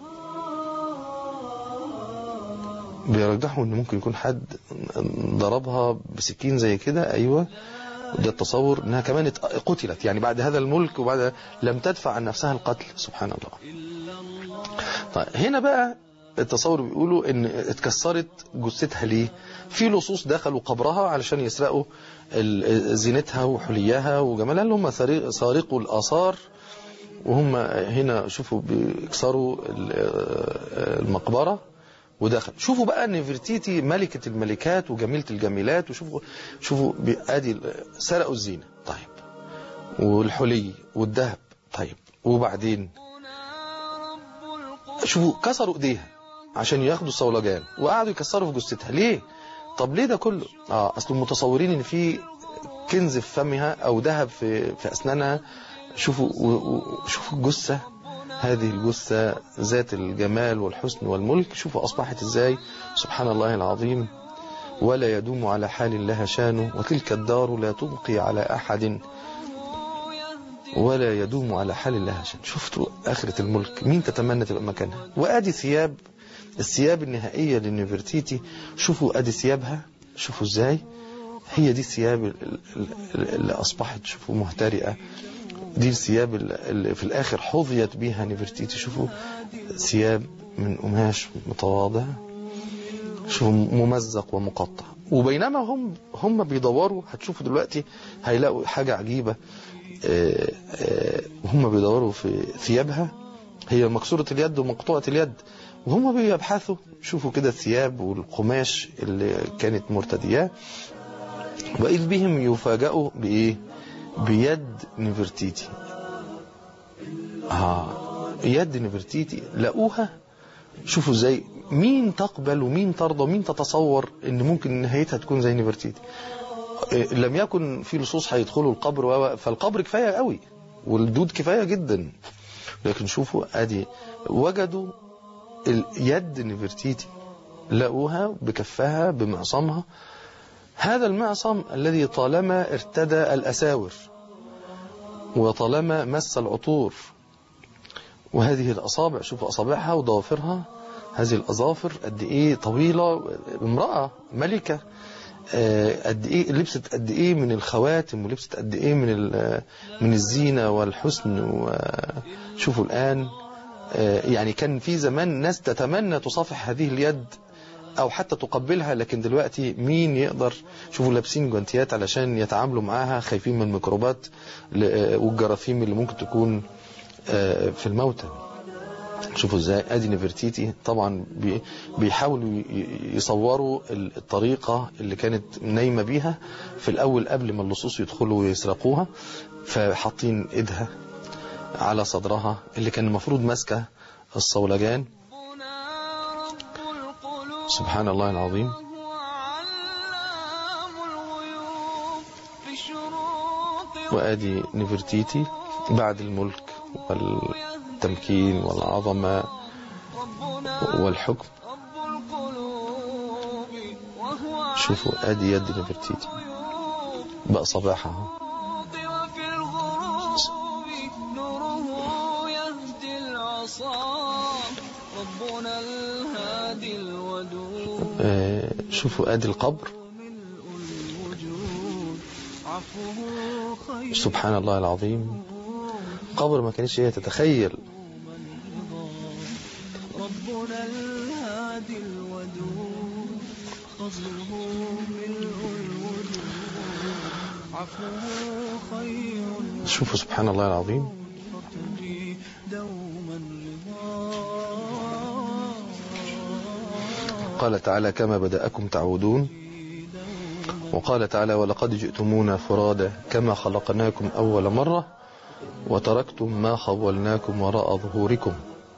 بيرجحوا انه ممكن يكون حد ضربها بسكين زي كده. ايوه ده التصور، انها كمان قتلت يعني بعد هذا الملك، وبعد لم تدفع عن نفسها القتل. سبحان الله. طيب هنا بقى التصور بيقولوا ان اتكسرت جثتها ليه؟ في لصوص دخلوا قبرها علشان يسرقوا زينتها وحليها وجمالها، اللي هم سارقوا الآثار. وهم هنا شوفوا بيكسروا المقبرة ودخل. شوفوا بقى نفرتيتي ملكة الملكات وجميلة الجميلات، وشوفوا شوفوا ادي سرقوا الزينة طيب والحلي والذهب طيب، وبعدين شوفوا كسروا ايديها عشان ياخدوا الصولجان، وقعدوا يكسروا في جثتها. ليه؟ طب ليه ده كله؟ اه اصل متصورين ان في كنز في فمها او ذهب في في اسنانها. شوفوا شوفوا الجثه، هذه الجثه ذات الجمال والحسن والملك، شوفوا اصبحت ازاي. سبحان الله العظيم. ولا يدوم على حال لها شانه، وتلك الدار لا تبقي على احد ولا يدوم على حال لها شان. شفتوا آخرة الملك مين تتمنى تبقى مكانها؟ وادي ثياب، الثياب النهائية لنفرتيتي. شوفوا ادي ثيابها، شوفوا ازاي هي دي الثياب اللي اصبحت شوفوا مهترئة. دي الثياب اللي في الاخر حظيت بها نفرتيتي. شوفوا ثياب من قماش متواضع، شوفوا ممزق ومقطع. وبينما هم هم بيدوروا، هتشوفوا دلوقتي هيلاقوا حاجة عجيبة. وهم بيدوروا في ثيابها، هي مكسورة اليد ومقطوعة اليد، وهم بيبحثوا شوفوا كده الثياب والقماش اللي كانت مرتدياه، وإذ بهم يفاجئوا بإيه؟ بيد نفرتيتي. آه يد نفرتيتي لقوها. شوفوا ازاي مين تقبل ومين ترضى ومين تتصور ان ممكن نهايتها تكون زي نفرتيتي. لم يكن في لصوص هيدخلوا القبر، فالقبر كفاية قوي والدود كفاية جدا، لكن شوفوا ادي وجدوا اليد نفرتيتي، لقوها بكفها بمعصمها. هذا المعصم الذي طالما ارتدى الأساور وطالما مس العطور. وهذه الأصابع، شوفوا أصابعها وضوافرها، هذه الأظافر قد إيه طويلة. امرأة ملكة قد إيه لبست، قد إيه من الخواتم، ولبست قد إيه من من الزينة والحسن. وشوفوا الآن يعني كان في زمان ناس تتمنى تصافح هذه اليد أو حتى تقبلها، لكن دلوقتي مين يقدر؟ شوفوا لابسين جوانتيات علشان يتعاملوا معاها، خايفين من الميكروبات والجراثيم اللي ممكن تكون في الموتى. شوفوا ازاي ادي نفرتيتي. طبعا بيحاولوا يصوروا الطريقة اللي كانت نايمة بيها في الاول قبل ما اللصوص يدخلوا ويسرقوها، فحاطين ايدها على صدرها اللي كان المفروض ماسكة الصولجان. سبحان الله العظيم. وادي نفرتيتي بعد الملك والتمكين والعظمة والحكم. شوفوا ادي يد نفرتيتي بقى صباحها. آه شوفوا ادي القبر. سبحان الله العظيم. قبر ما كانش هي تتخيل. ربنا الهادي الودود فضله ملء الوجود عفوه خير. شوفوا سبحان الله العظيم. دوما رضا قال تعالى كما بدأكم تعودون، وقال تعالى ولقد جئتمونا فرادا كما خلقناكم أول مرة وتركتم ما خولناكم وراء ظهوركم.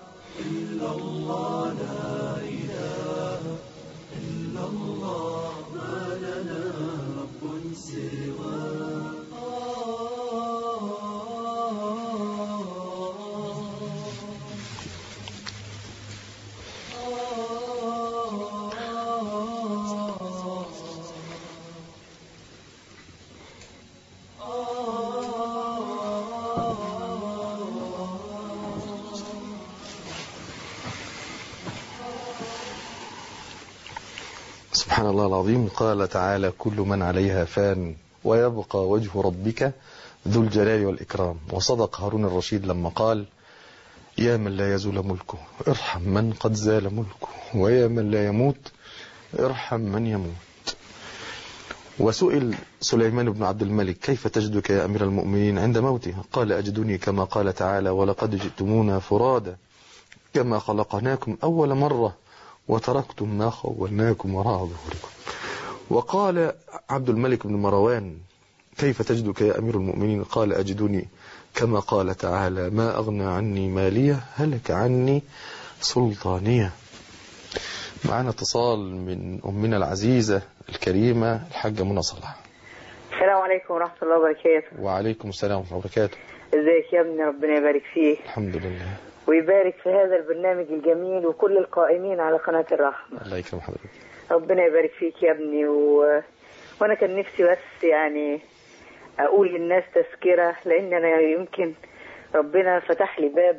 سبحان الله العظيم. قال تعالى كل من عليها فان ويبقى وجه ربك ذو الجلال والإكرام. وصدق هارون الرشيد لما قال يا من لا يزول ملكه ارحم من قد زال ملكه، ويا من لا يموت ارحم من يموت. وسئل سليمان بن عبد الملك كيف تجدك يا أمير المؤمنين عند موته؟ قال أجدني كما قال تعالى ولقد جئتمونا فرادا كما خلقناكم أول مرة وتركتم ما خولناكم وراء ظهوركم. وقال عبد الملك بن مروان كيف تجدك يا أمير المؤمنين؟ قال أجدني كما قال تعالى ما أغنى عني مالية هلك عني سلطانية. معنا اتصال من أمنا العزيزة الكريمة الحاجة منى صلاح. السلام عليكم ورحمة الله وبركاته. وعليكم السلام ورحمة الله وبركاته. ازيك يا ابني؟ ربنا يبارك فيك. الحمد لله. ويبارك في هذا البرنامج الجميل وكل القائمين على قناة الرحمة. الله يكرم حضرتك. ربنا يبارك فيك يا ابني. و... وانا كان نفسي بس يعني اقول للناس تذكرة، لان انا يمكن ربنا فتح لي باب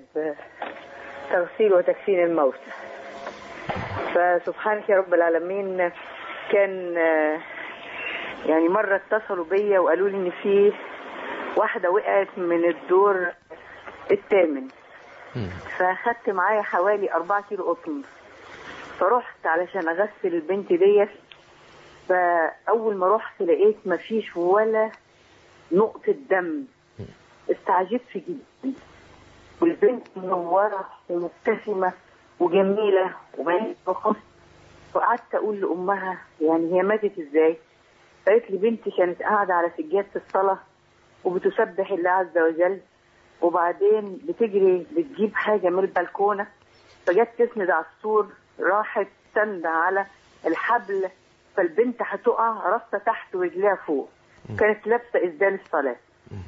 تغسيل وتكفين الموتى. فسبحانك يا رب العالمين. كان يعني مرة اتصلوا بيا وقالوا لي ان في واحدة وقعت من الدور الثامن، فاخدت معايا حوالي أربعة كيلو قطن، فرحت علشان اغسل البنت ديت. فاول ما رحت لقيت مفيش ولا نقطة دم. استعجبت جدا، والبنت منورة ومبتسمة وجميلة وبعيد بخص. وقعدت اقول لامها يعني هي ماتت ازاي؟ قالت لي بنتي كانت قاعدة على سجادة الصلاة وبتسبح الله عز وجل، وبعدين بتجري بتجيب حاجة من البلكونة، فجت تسند على السور، راحت تسند على الحبل، فالبنت هتقع راسها تحت ورجليها فوق. كانت لابسة إسدال الصلاة.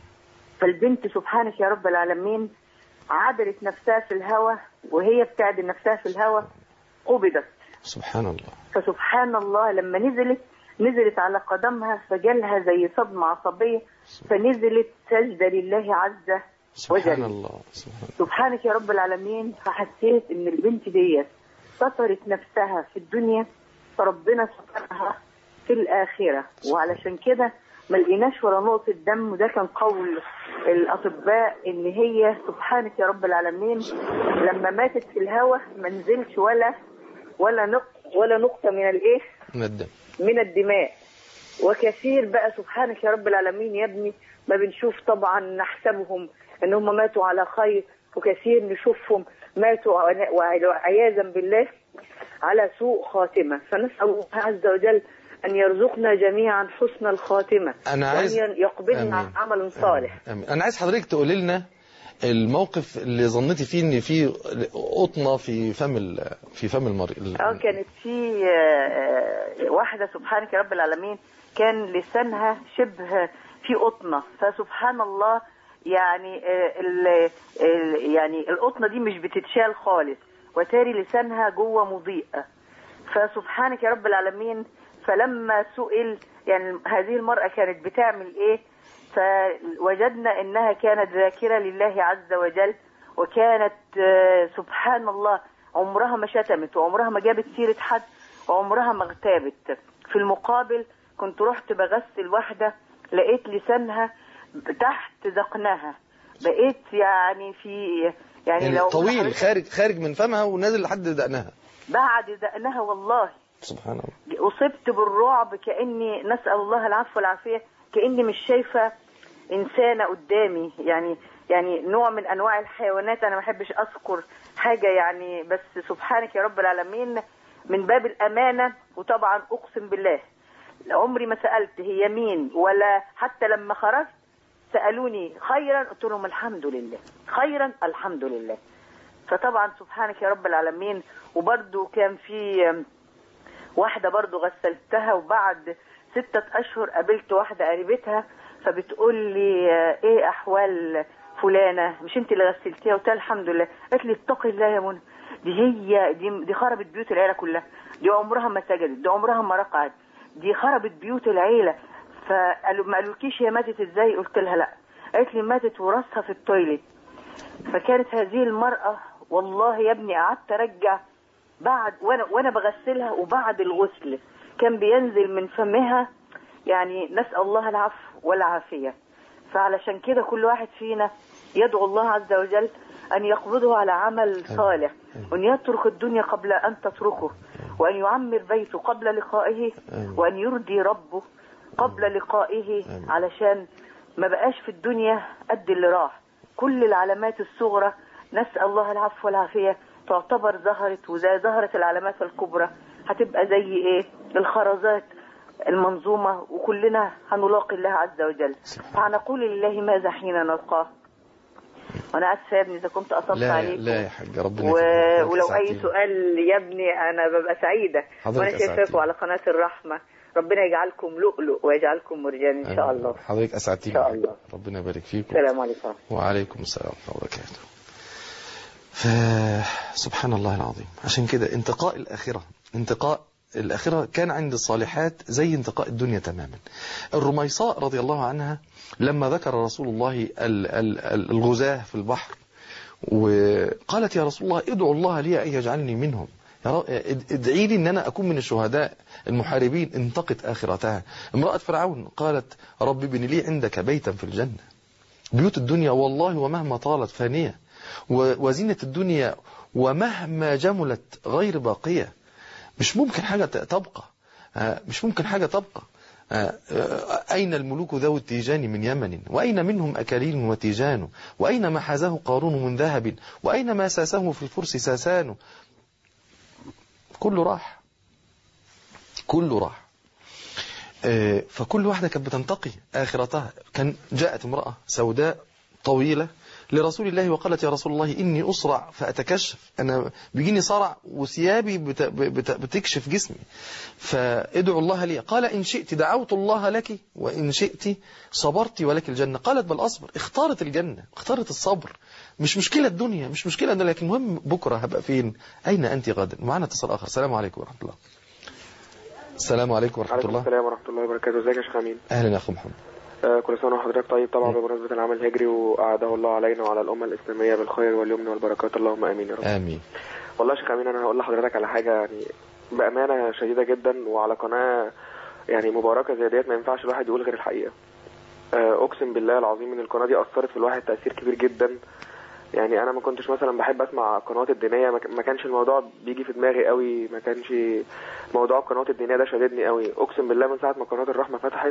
فالبنت سبحانك يا رب العالمين عدلت نفسها في الهواء، وهي بتعدل نفسها في الهواء قبضت. سبحان الله. فسبحان الله لما نزلت نزلت على قدمها فجالها زي صدمة عصبية، فنزلت سجدة لله عز وجل. سبحان الله. سبحان سبحانك يا رب العالمين. فحسيت ان البنت ديت سترت نفسها في الدنيا، فربنا سترها في الآخرة. وعلشان كده ما لقيناش ولا نقطة دم، وده كان قول الأطباء ان هي سبحانك يا رب العالمين لما ماتت في الهواء ما نزلش ولا ولا نقطة ولا نقطة من الايه؟ من الدم. من الدماء. وكثير بقى سبحانك يا رب العالمين يا ابني ما بنشوف طبعا نحسبهم ان هم ماتوا على خير، وكثير نشوفهم ماتوا وعياذا بالله على سوء خاتمة. فنسأل الله عز وجل أن يرزقنا جميعا حسن الخاتمة، أنا عايز وأن يقبلنا عمل صالح. أمين. أمين. أنا عايز حضرتك تقولي لنا الموقف اللي ظنيتي فيه ان في قطنه في فم في فم المريض. اه كانت في واحده سبحانك يا رب العالمين كان لسانها شبه في قطنه، فسبحان الله يعني ال يعني القطنه دي مش بتتشال خالص، وتاري لسانها جوه مضيء. فسبحانك يا رب العالمين. فلما سئل يعني هذه المرأة كانت بتعمل ايه، فوجدنا انها كانت ذاكرة لله عز وجل، وكانت سبحان الله عمرها ما شتمت، وعمرها ما جابت سيرة حد، وعمرها ما اغتابت. في المقابل كنت رحت بغسل واحدة لقيت لسانها تحت ذقنها، بقيت يعني في يعني, يعني لو طويل خارج خارج من فمها ونازل لحد دقنها، بعد دقنها. والله سبحان الله أصبت بالرعب، كأني نسأل الله العفو والعافية، كأني مش شايفة إنسانة قدامي، يعني يعني نوع من أنواع الحيوانات. أنا ما بحبش أذكر حاجة يعني، بس سبحانك يا رب العالمين من باب الأمانة. وطبعا أقسم بالله عمري ما سألت هي مين، ولا حتى لما خرجت سألوني خيرا قلت لهم الحمد لله، خيرا الحمد لله. فطبعا سبحانك يا رب العالمين. وبرضو كان في واحدة برضو غسلتها، وبعد ستة أشهر قابلت واحدة قريبتها فبتقول لي ايه أحوال فلانة، مش انت اللي غسلتيها؟ قلت لها الحمد لله. قالت لي اتقي الله يا منى، دي هي دي, دي خربت بيوت العيلة كلها، دي عمرها ما سجدت، دي عمرها ما رقعت، دي خربت بيوت العيلة. فقالوا ما قالولكيش هي ماتت ازاي؟ قلت لها لا. قالت لي ماتت وراسها في التويليت. فكانت هذه المرأة والله يا ابني قعدت ارجع بعد وانا وانا بغسلها، وبعد الغسل كان بينزل من فمها، يعني نسأل الله العفو والعافية. فعلشان كده كل واحد فينا يدعو الله عز وجل أن يقبضه على عمل صالح، وأن يترك الدنيا قبل أن تتركه، وأن يعمر بيته قبل لقائه، وأن يرضي ربه قبل لقائه، علشان ما بقاش في الدنيا قد اللي راح. كل العلامات الصغرى نسأل الله العفو والعافية تعتبر ظهرت، وزي ظهرت العلامات الكبرى هتبقى زي ايه الخرزات المنظومة، وكلنا هنلاقي الله عز وجل. فهنقول لله ماذا حين نلقاه. وانا اسفه يا ابني اذا كنت قصرت عليكم. لا يا حاج، ربنا و... يكرمك. ولو اي سؤال يا ابني انا ببقى سعيده وانا شايفاكم على قناه الرحمه. ربنا يجعلكم لؤلؤ ويجعلكم مرجان ان شاء الله. حضرتك اسعدتيني ان شاء الله. ربنا يبارك فيكم. السلام عليكم. وعليكم السلام ورحمه الله وبركاته. فسبحان الله العظيم. عشان كده انتقاء الآخرة، انتقاء الآخرة كان عند الصالحات زي انتقاء الدنيا تماما. الرميصاء رضي الله عنها لما ذكر رسول الله الغزاة في البحر وقالت يا رسول الله ادعو الله لي أن يجعلني منهم، ادعي لي ان انا اكون من الشهداء المحاربين. انتقت آخرتها. امرأة فرعون قالت رب ابن لي عندك بيتا في الجنة. بيوت الدنيا والله ومهما طالت فانية، وزينة الدنيا ومهما جملت غير باقية. مش ممكن حاجة تبقى، مش ممكن حاجة تبقى. أين الملوك ذو التيجان من يمن، وأين منهم أكاليل وتيجان، وأين ما حازه قارون من ذهب، وأين ما ساسه في الفرس ساسان. كله راح، كله راح. فكل واحدة كانت بتنتقي آخرتها. كان جاءت امرأة سوداء طويلة لرسول الله وقالت يا رسول الله إني أسرع فأتكشف، أنا بيجيني صرع وثيابي بت... بت... بتكشف جسمي، فادعو الله لي. قال إن شئت دعوت الله لك، وإن شئت صبرت ولك الجنة. قالت بل أصبر. اختارت الجنة، اختارت الصبر. مش مشكلة الدنيا، مش مشكلة الدنيا، لكن المهم بكرة هبقى فين، أين أنت غدا. معنا اتصال آخر. السلام عليكم ورحمة الله. السلام عليكم ورحمة الله. السلام ورحمة الله وبركاته. ازيك يا شيخ أمين؟ أهلا يا أخو محمد. آه كل سنة وحضرتك طيب. طبعا بمناسبة العام الهجري وأعاده الله علينا وعلى الأمة الإسلامية بالخير واليمن والبركات، اللهم آمين يا رب. آمين. والله يا شيخ أمين أنا هقول لحضرتك على حاجة يعني بأمانة شديدة جدا، وعلى قناة يعني مباركة زي ديت ما ينفعش الواحد يقول غير الحقيقة. آه أقسم بالله العظيم إن القناة دي أثرت في الواحد تأثير كبير جدا. يعني أنا ما كنتش مثلا بحب أسمع القنوات الدينية، ما كانش الموضوع بيجي في دماغي قوي، ما كانش موضوع القنوات الدينية ده شددني قوي. أقسم بالله من ساعة ما قناة الرحمة فتحت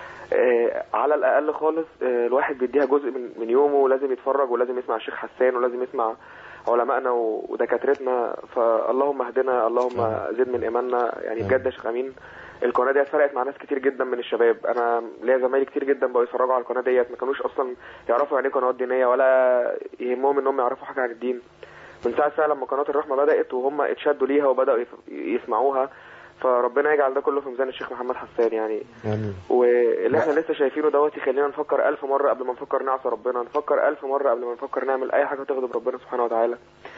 آه على الأقل خالص آه الواحد بيديها جزء من, من يومه، ولازم يتفرج ولازم يسمع الشيخ حسان ولازم يسمع علمائنا ودكاترتنا. فاللهم اهدنا، اللهم زد من إيماننا. يعني بجد يا شيخ أمين القناة دي فرقت مع ناس كتير جدا من الشباب. أنا ليا زمايلي كتير جدا بقوا يتفرجوا على القناة ديت ما كانوش أصلا يعرفوا يعني ايه قنوات دينية ولا يهمهم إنهم يعرفوا حاجة عن الدين. من ساعة فعلا لما قناة الرحمة بدأت وهم اتشدوا ليها وبدأوا يسمعوها، فربنا يجعل ده كله في ميزان الشيخ محمد حسان يعني. آمين. واللي احنا لسه شايفينه دوت يخلينا نفكر ألف مرة قبل ما نفكر نعصي ربنا، نفكر ألف مرة قبل ما نفكر نعمل أي حاجة تغضب ربنا سبحانه وتعالى.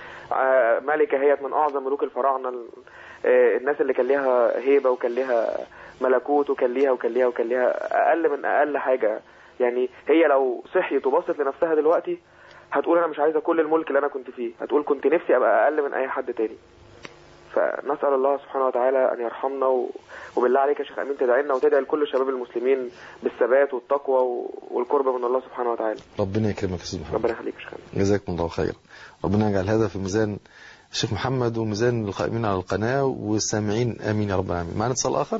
آه ملكة هي من أعظم ملوك الفراعنة، آه الناس اللي كان ليها هيبة وكان ليها ملكوت وكان ليها وكان ليها وكان ليها أقل من أقل حاجة. يعني هي لو صحيت وبصت لنفسها دلوقتي هتقول أنا مش عايزة كل الملك اللي أنا كنت فيه، هتقول كنت نفسي أبقى أقل من أي حد تاني. فنسأل الله سبحانه وتعالى أن يرحمنا و... وبالله عليك يا شيخ أمين تدعي لنا وتدعي لكل شباب المسلمين بالثبات والتقوى و... والقرب من الله سبحانه وتعالى. ربنا يكرمك يا استاذ محمد. ربنا يخليك يا شيخ أمين. جزاكم الله خير. ربنا يجعل هذا في ميزان الشيخ محمد وميزان القائمين على القناة والسامعين. آمين يا رب العالمين. معنا اتصال آخر.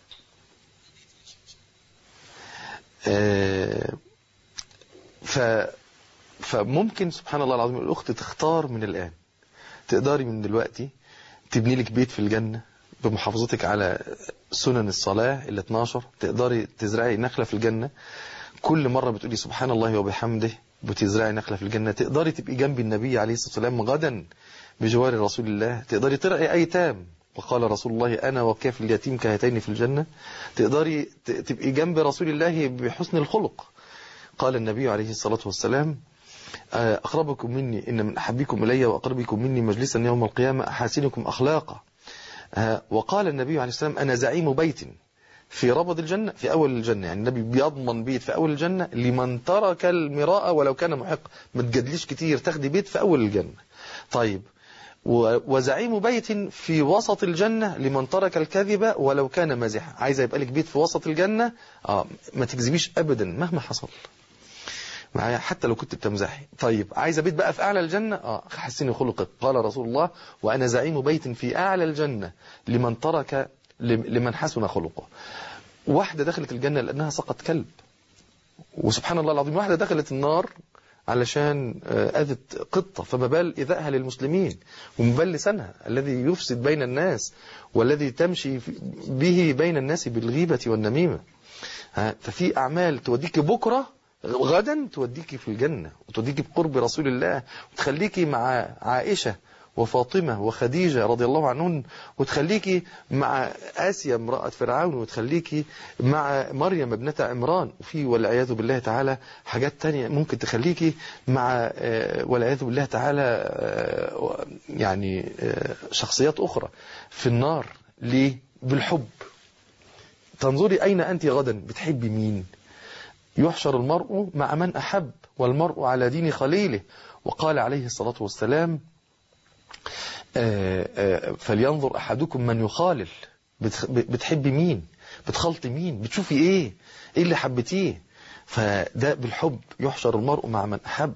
آه ف فممكن سبحان الله العظيم الأخت تختار من الآن، تقدري من دلوقتي تبني لك بيت في الجنة بمحافظتك على سنن الصلاة ال اتناشر، تقدري تزرعي نخلة في الجنة كل مرة بتقولي سبحان الله وبحمده بتزرعي نخلة في الجنة، تقدري تبقي جنب النبي عليه الصلاة والسلام غدا بجوار رسول الله، تقدري ترعي أيتام وقال رسول الله أنا وكاف اليتيم كهاتين في الجنة، تقدري تبقي جنب رسول الله بحسن الخلق. قال النبي عليه الصلاة والسلام أقربكم مني إن من أحبكم إلي وأقربكم مني مجلسا يوم القيامة أحاسنكم أخلاقا. وقال النبي عليه السلام أنا زعيم بيت في ربض الجنة في أول الجنة، يعني النبي بيضمن بيت في أول الجنة لمن ترك المراءة ولو كان محق، ما تجادليش كتير، تاخدي بيت في أول الجنة. طيب وزعيم بيت في وسط الجنة لمن ترك الكذب ولو كان مازحا، عايزة يبقى لك بيت في وسط الجنة آه ما تكذبيش أبدا مهما حصل معايا حتى لو كنت بتمزحي. طيب عايزة بيت بقى في أعلى الجنة آه حسني خلقك، قال رسول الله وأنا زعيم بيت في أعلى الجنة لمن ترك لمن حسن خلقه. واحدة دخلت الجنة لأنها سقط كلب، وسبحان الله العظيم واحدة دخلت النار علشان أذت قطة، فما بال إذائها للمسلمين، وما بال لسانها الذي يفسد بين الناس والذي تمشي به بين الناس بالغيبة والنميمة. ففي أعمال توديك بكرة غدا توديك في الجنة وتوديك بقرب رسول الله وتخليك مع عائشة وفاطمة وخديجة رضي الله عنهن، وتخليكي مع آسيا امرأة فرعون، وتخليكي مع مريم ابنة عمران، وفي والعياذ بالله تعالى حاجات تانية ممكن تخليكي مع والعياذ بالله تعالى يعني شخصيات أخرى في النار. ليه؟ بالحب. تنظري أين أنت غدا، بتحبي مين؟ يحشر المرء مع من أحب والمرء على دين خليله. وقال عليه الصلاة والسلام آآ آآ فلينظر أحدكم من يخالل. بتحبي مين؟ بتخلطي مين؟ بتشوفي ايه؟ ايه اللي حبتيه؟ فده بالحب يحشر المرء مع من أحب.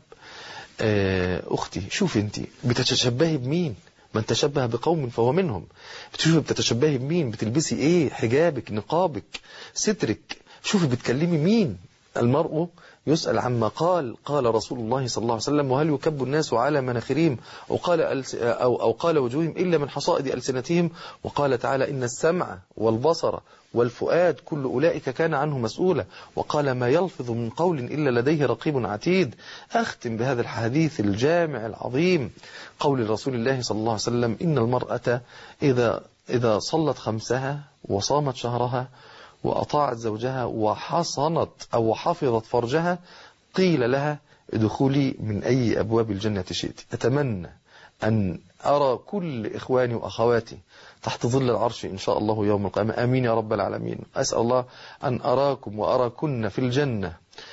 أختي شوفي انت بتتشبهي بمين؟ من تشبه بقوم فهو منهم. بتشوفي بتتشبهي بمين؟ بتلبسي ايه؟ حجابك، نقابك، سترك. شوفي بتكلمي مين؟ المرء يسأل عما قال. قال رسول الله صلى الله عليه وسلم وهل يكب الناس على مناخرهم أو قال, أو, أو قال وجوههم إلا من حصائد ألسنتهم. وقال تعالى إن السمع والبصر والفؤاد كل أولئك كان عنه مسؤولا. وقال ما يلفظ من قول إلا لديه رقيب عتيد. أختم بهذا الحديث الجامع العظيم قول رسول الله صلى الله عليه وسلم إن المرأة إذا, إذا صلت خمسها وصامت شهرها وأطاعت زوجها وحصنت أو حفظت فرجها قيل لها ادخلي من أي أبواب الجنة شئت. أتمنى أن أرى كل إخواني وأخواتي تحت ظل العرش إن شاء الله يوم القيامة. آمين يا رب العالمين. أسأل الله أن أراكم وأراكن في الجنة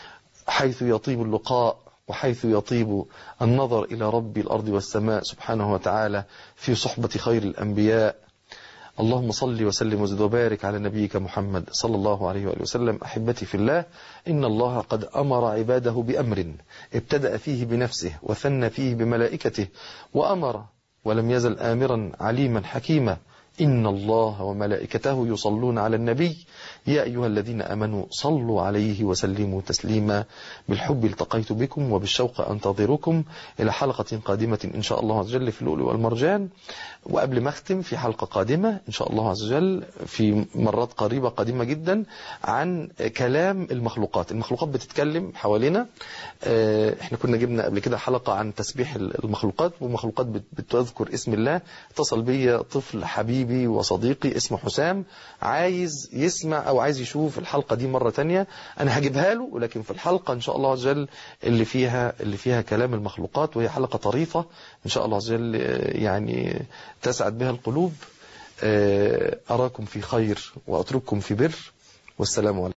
حيث يطيب اللقاء وحيث يطيب النظر إلى رب الأرض والسماء سبحانه وتعالى في صحبة خير الأنبياء. اللهم صل وسلم وزد وبارك على نبيك محمد صلى الله عليه وآله وسلم. أحبتي في الله، إن الله قد أمر عباده بأمر ابتدأ فيه بنفسه وثنى فيه بملائكته وأمر ولم يزل آمرا عليما حكيما. إن الله وملائكته يصلون على النبي يا أيها الذين أمنوا صلوا عليه وسلموا تسليما. بالحب التقيت بكم وبالشوق أنتظركم إلى حلقة قادمة إن شاء الله عز وجل في اللؤلؤ والمرجان. وقبل ما أختم في حلقة قادمة إن شاء الله عز وجل في مرات قريبة قادمة جدا عن كلام المخلوقات. المخلوقات بتتكلم حوالينا. احنا كنا جبنا قبل كده حلقة عن تسبيح المخلوقات، ومخلوقات بتذكر اسم الله. اتصل بي طفل حبيبي وصديقي اسمه حسام عايز يسمع أو عايز يشوف الحلقة دي مرة تانية. أنا هجيبها له، ولكن في الحلقة إن شاء الله عز وجل اللي فيها اللي فيها كلام المخلوقات، وهي حلقة طريفة إن شاء الله عز وجل يعني تسعد بها القلوب. أراكم في خير وأترككم في بر، والسلام عليكم.